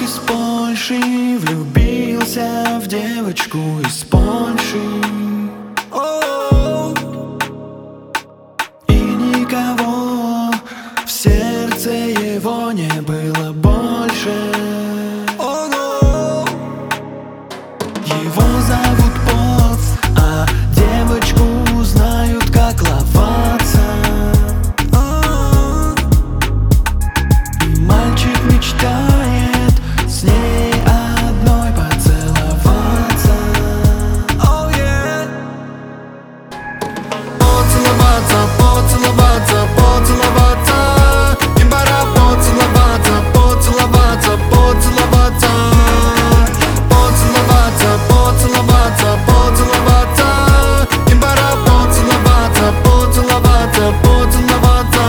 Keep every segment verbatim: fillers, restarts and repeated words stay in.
из Польши влюбился в девочку из Польши. И никого в сердце его не было больше. Его зовут Поц, а девочку знают как Ловатца. И мальчик мечтает с ней одной поцеловаться. Oh, yeah. Поцеловаться, поцеловаться, поцеловаться. Им пора поцеловаться, поцеловаться, поцеловаться. Поцеловаться, поцеловаться, поцеловаться. Им пора поцеловаться, поцеловаться, поцеловаться.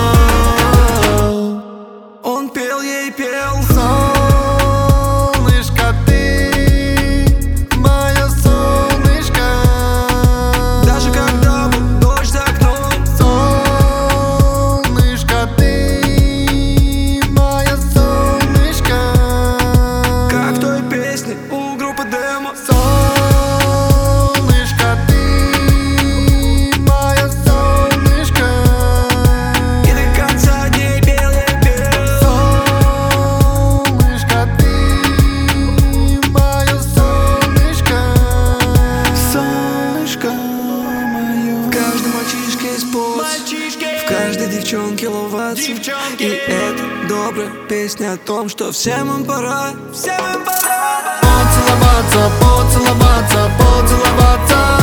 Он пел, ей пел: солнышко, ты мое солнышко. Даже когда был дождь за окном. Солнышко, ты мое солнышко. Как в той песне у группы Демо. Солнышко, ты мое солнышко. И до конца дней пел, я пел: солнышко, ты мое солнышко. Солнышко мое. В каждом мальчишке есть поц, в каждой девчонке Ловатца. И это добрая песня о том, что всем им пора, всем им пора поцеловаться, поцеловаться, поцеловаться.